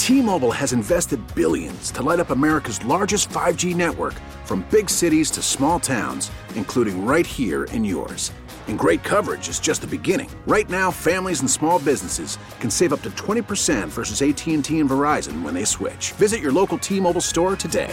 T-Mobile has invested billions to light up America's largest 5G network, from big cities to small towns, including right here in yours. And great coverage is just the beginning. Right now, families and small businesses can save up to 20% versus AT&T and Verizon when they switch. Visit your local T-Mobile store today.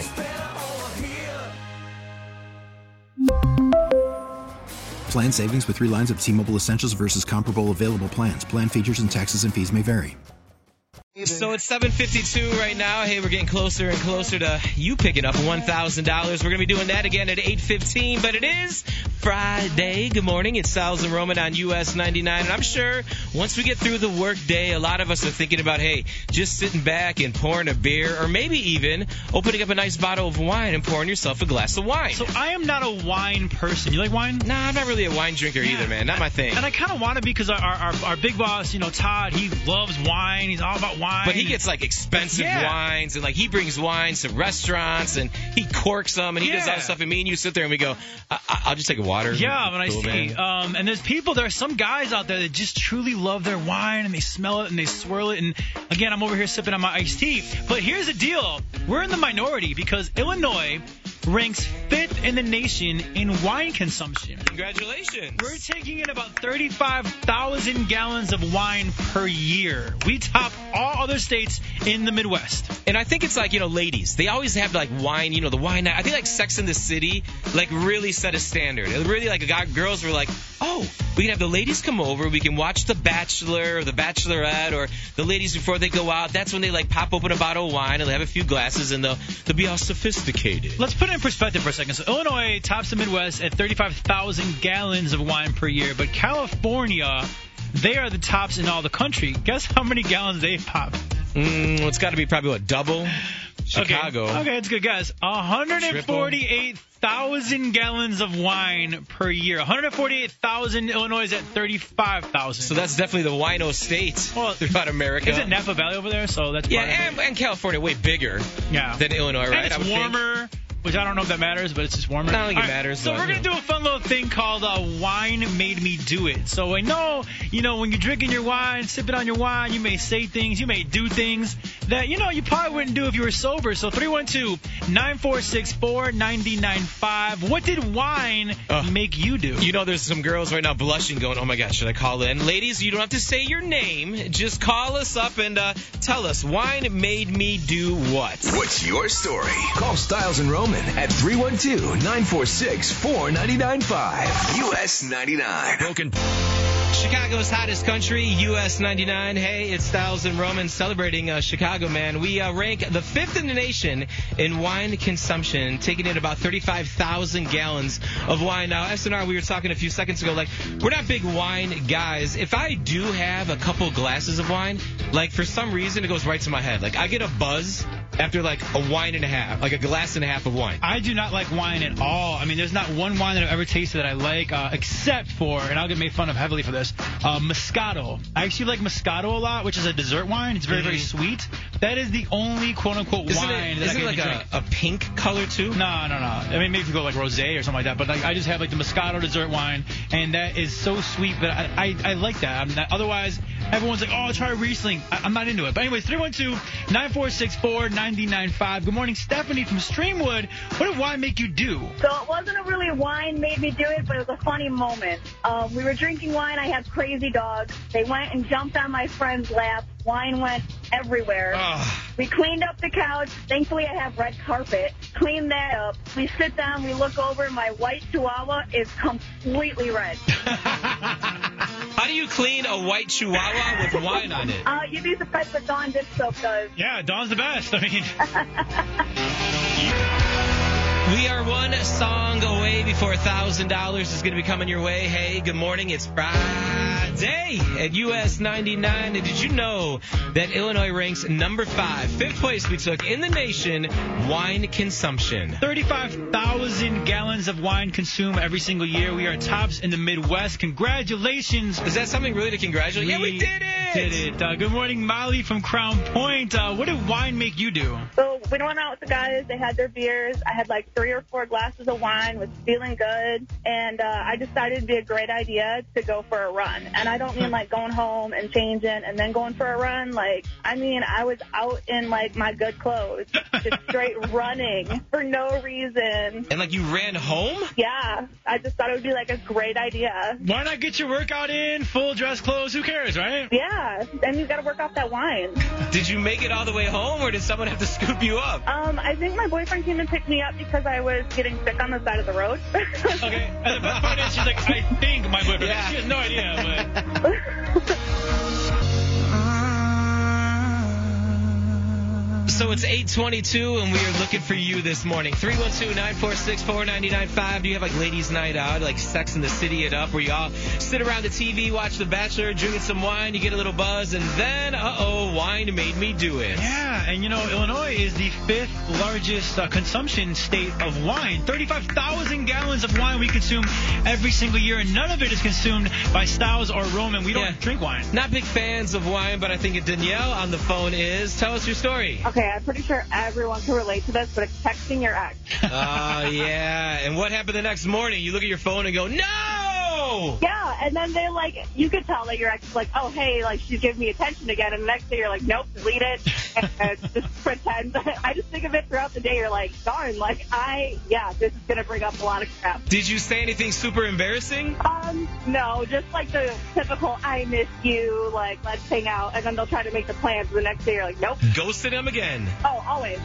Plan savings with 3 lines of T-Mobile Essentials versus comparable available plans. Plan features and taxes and fees may vary. So it's 7:52 right now. Hey, we're getting closer and closer to you picking up $1,000. We're going to be doing that again at 8:15, but it is Friday. Good morning. It's Styles and Roman on US 99. And I'm sure once we get through the work day, a lot of us are thinking about, hey, just sitting back and pouring a beer, or maybe even opening up a nice bottle of wine and pouring yourself a glass of wine. So I am not a wine person. You like wine? Nah, I'm not really a wine drinker either, man. Not my thing. And I kind of want to be, because our big boss, Todd, he loves wine. He's all about wine. But he gets like expensive wines, and like he brings wines to restaurants and he corks them and he does all that stuff. And me and you sit there and we go, I'll just take a water. Yeah, but I see. And there are some guys out there that just truly love their wine, and they smell it and they swirl it. And again, I'm over here sipping on my iced tea. But here's the deal: we're in the minority because Illinois ranks 5th in the nation in wine consumption. Congratulations. We're taking in about 35,000 gallons of wine per year. We top all other states in the Midwest. And I think it's like, ladies, they always have like wine, the wine night. I think like Sex and the City like really set a standard. It really like girls were like, oh, we can have the ladies come over, we can watch The Bachelor or The Bachelorette, or the ladies before they go out. That's when they like pop open a bottle of wine and they have a few glasses and they'll be all sophisticated. Let's put it in perspective for a second. So Illinois tops the Midwest at 35,000 gallons of wine per year, but California, they are the tops in all the country. Guess how many gallons they pop? It's got to be probably double. Chicago. Okay, it's a good guess. 148,000 gallons of wine per year. 148,000. Illinois is at 35,000. So that's definitely the wino state throughout America. Is it Napa Valley over there? So that's and California way bigger than Illinois, right? And it's warmer. Which I don't know if that matters, but it's just warmer. I don't think it matters. So we're going to do a fun little thing called Wine Made Me Do It. So I know, when you're drinking your wine, sipping on your wine, you may say things, you may do things that, you probably wouldn't do if you were sober. So 312-946-4995. What did wine make you do? There's some girls right now blushing going, oh my gosh, should I call in? Ladies, you don't have to say your name. Just call us up and tell us, wine made me do what? What's your story? Call Styles and Roman at 312-946-4995. US 99. Broken. Chicago's hottest country, US 99. Hey, it's Styles and Roman celebrating Chicago, man. We rank the 5th in the nation in wine consumption, taking in about 35,000 gallons of wine. Now, SNR, we were talking a few seconds ago, like, we're not big wine guys. If I do have a couple glasses of wine, like, for some reason, it goes right to my head. Like, I get a buzz after, like, a wine and a half, like a glass and a half of wine. I do not like wine at all. I mean, there's not one wine that I've ever tasted that I like, except for, and I'll get made fun of heavily for this, Moscato. I actually like Moscato a lot, which is a dessert wine. It's very, very sweet. That is the only quote-unquote wine that I can like drink. a pink color, too? No. I mean, maybe if you go like rosé or something like that, but like I just have like the Moscato dessert wine, and that is so sweet, but I like that. Otherwise, everyone's like, oh, try Riesling. I'm not into it. But anyways, 312-946-4995. Good morning, Stephanie from Streamwood. What did wine make you do? So it wasn't a really wine made me do it, but it was a funny moment. We were drinking wine. I had crazy dogs. They went and jumped on my friend's lap. Wine went everywhere. We cleaned up the couch. Thankfully, I have red carpet. Cleaned that up. We sit down. We look over. My white Chihuahua is completely red. How do you clean a white Chihuahua with wine on it? You'd be surprised what Dawn dish soap does. Yeah, Dawn's the best. I mean... We are one song away before $1,000 is going to be coming your way. Hey, good morning. It's Friday at US 99. And did you know that Illinois ranks number 5, 5th place we took in the nation, wine consumption? 35,000 gallons of wine consumed every single year. We are tops in the Midwest. Congratulations. Is that something really to congratulate? Yeah, we did it. Good morning, Molly from Crown Point. What did wine make you do? So we went out with the guys. They had their beers. I had like 3 or 4 glasses of wine, was feeling good. And I decided it'd be a great idea to go for a run. And I don't mean like going home and changing and then going for a run. Like, I mean, I was out in like my good clothes, just straight running for no reason. And like you ran home? Yeah, I just thought it would be like a great idea. Why not get your workout in, full dress clothes? Who cares, right? Yeah, and you got to work off that wine. Did you make it all the way home, or did someone have to scoop you up? I think my boyfriend came and picked me up because I was getting sick on the side of the road. Okay, and the best part is she's like, I think my boyfriend. Yeah. She has no idea, but... So it's 8:22, and we are looking for you this morning. 312-946-4995. Do you have like ladies' night out, like Sex in the City it up, where you all sit around the TV, watch The Bachelor, drinking some wine, you get a little buzz, and then, wine made me do it. Yeah, and you know, Illinois is the 5th largest consumption state of wine. 35,000 gallons of wine we consume every single year, and none of it is consumed by Styles or Roman. We don't drink wine. Not big fans of wine, but I think Danielle on the phone is. Tell us your story. Okay, I'm pretty sure everyone can relate to this, but it's texting your ex. Yeah. And what happened the next morning? You look at your phone and go, no! Yeah, and then they're like, you could tell that your ex is like, oh, hey, like, she's giving me attention again. And the next day you're like, nope, delete it. And just pretend. I just think of it throughout the day. You're like, darn, like, this is going to bring up a lot of crap. Did you say anything super embarrassing? No, just like the typical, I miss you, like, let's hang out. And then they'll try to make the plans. And the next day you're like, nope. Ghosted them again. Oh, always.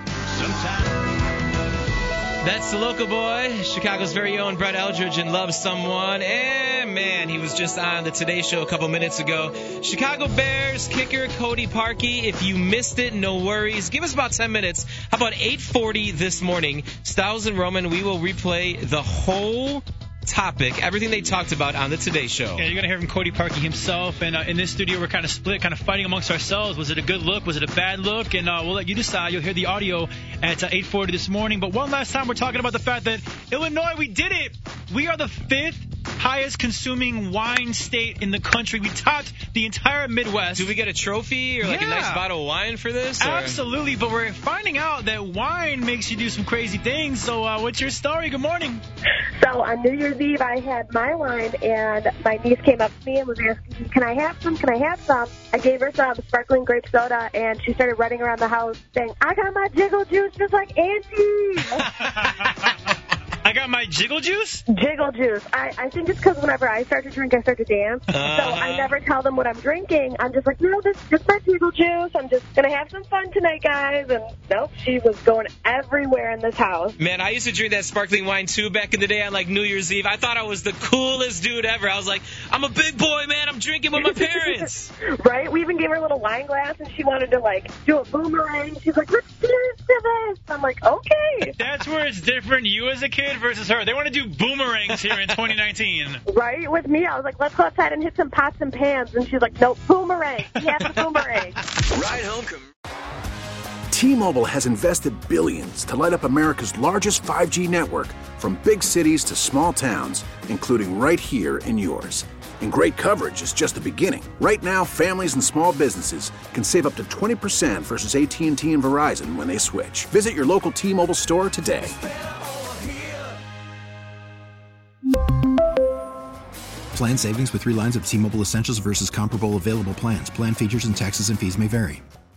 That's the local boy, Chicago's very own Brett Eldridge, and Love Someone. And, man, he was just on the Today Show a couple minutes ago. Chicago Bears kicker Cody Parkey. If you missed it, no worries. Give us about 10 minutes. How about 8:40 this morning? Styles and Roman, we will replay the whole topic, everything they talked about on the Today Show. Yeah, you're going to hear from Cody Parkey himself. And in this studio, we're kind of split, kind of fighting amongst ourselves. Was it a good look? Was it a bad look? And we'll let you decide. You'll hear the audio at 8:40 this morning. But one last time, we're talking about the fact that Illinois, we did it. We are the 5th highest consuming wine state in the country. We topped the entire Midwest. Do we get a trophy or like a nice bottle of wine for this? Or? Absolutely, but we're finding out that wine makes you do some crazy things. So what's your story? Good morning. So on New Year's Eve, I had my wine, and my niece came up to me and was asking, can I have some? Can I have some? I gave her some sparkling grape soda, and she started running around the house saying, I got my jiggle juice just like Auntie. I got my jiggle juice? Jiggle juice. I think it's because whenever I start to drink, I start to dance. So I never tell them what I'm drinking. I'm just like, no, this is just my jiggle juice. I'm just going to have some fun tonight, guys. And nope, she was going everywhere in this house. Man, I used to drink that sparkling wine, too, back in the day on, like, New Year's Eve. I thought I was the coolest dude ever. I was like, I'm a big boy, man. I'm drinking with my parents. Right? We even gave her a little wine glass, and she wanted to, like, do a boomerang. She's like, let's dance to this. I'm like, okay. That's where it's different. You as a kid versus her. They want to do boomerangs here in 2019. Right? With me, I was like, let's go outside and hit some pots and pans. And she's like, no, boomerang. We have to boomerang. Ride home. T-Mobile has invested billions to light up America's largest 5G network, from big cities to small towns, including right here in yours. And great coverage is just the beginning. Right now, families and small businesses can save up to 20% versus AT&T and Verizon when they switch. Visit your local T-Mobile store today. Plan savings with 3 lines of T-Mobile Essentials versus comparable available plans. Plan features and taxes and fees may vary.